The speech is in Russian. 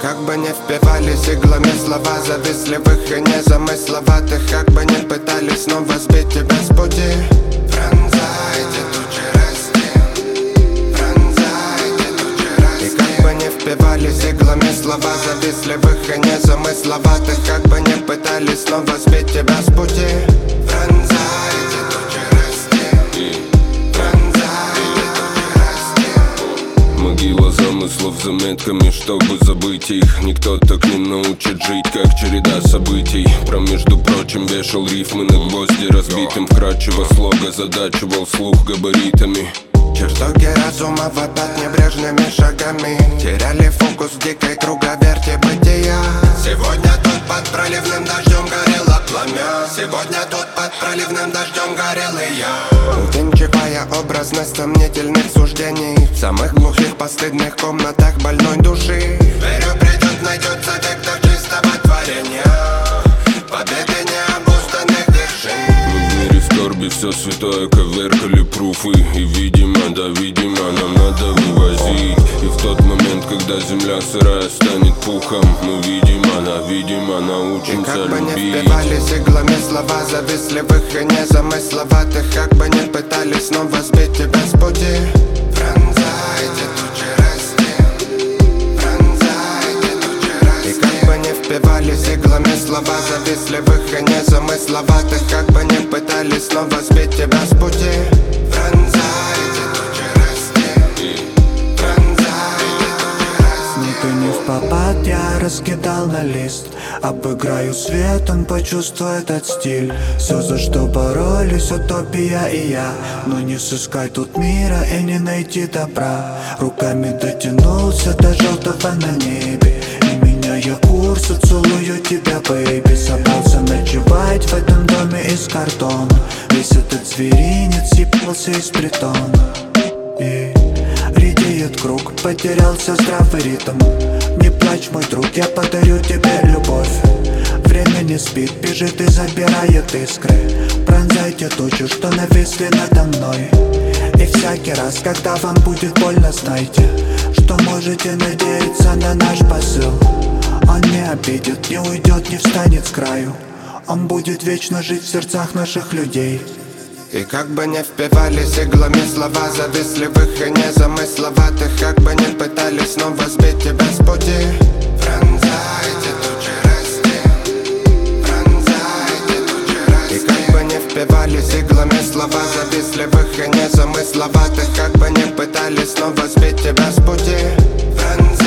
как бы не впивались иглами слова завистливых и незамысловатых, как бы не пытались снова сбить тебя с пути. Пронзайте тучи расти, пронзайте тучи расти. И как бы не впивались иглами слова завистливых и незамысловатых, как бы не пытались снова сбить тебя с пути. Пронзайте тучи расти, пронзайте тучи расти. Могила замыслов заметками, чтобы забыть их. Никто так не научит жить, как череда событий. Про, между прочим, вешал рифмы на гвозди разбитым. Вкрадчиво слога задачивал слух габаритами. Чертоги разума вопят небрежными шагами, теряли фокус в дикой круговерти бытия. Сегодня тут под проливным дождем горело пламя, сегодня тут под проливным дождем горел и я. Увенчивая образность сомнительных суждений в самых глухих постыдных комнатах больной души. Верю, придет, найдется те, кто чистого творения, победы необузданных вершин. В мире скорби все святое коверкали пруфы. И видимо, да видимо, нам надо вывозить. И в тот момент, когда земля сырая станет пухом, мы видимо, научимся любить. И как бы не впивались иглами слова завистливых и незамысловатых, как бы не пытались снова сбить тебя с пути. Пронзайте тучи расти, пронзайте тучи расти. И как бы не впивались иглами слова завистливых и незамысловатых, как бы не пытались снова сбить тебя с пути. Пронзайте тучи расти, пронзайте тучи расти. Не ты не в попад, я раскидал на лист. Обыграю свет, он почувствует этот стиль. Все, за что боролись, утопия и я. Но не сыскать тут мира и не найти добра. Руками дотянулся до желтого на небе, и меняя курс, целую тебя, бэйби. Собрался ночевать в этом доме из картона. Весь этот зверинец съебался из притона. И редеет круг, потерялся здравый ритм. Не плачь, мой друг, я подарю тебе любовь. Время не спит, бежит и забирает искры. Пронзайте тучи, что нависли надо мной. И всякий раз, когда вам будет больно, знайте, что можете надеяться на наш посыл. Он не обидит, не уйдет, не встанет с краю. Он будет вечно жить в сердцах наших людей. И как бы не впивались иглами слова завистливых и незамысловатых, как бы не пытались снова сбить тебя с пути. Пронзайте тучи расти, пронзайте тучи расти. И как бы не впивались иглами слова завистливых и незамысловатых, как бы не пытались снова сбить тебя с пути. Пронзайте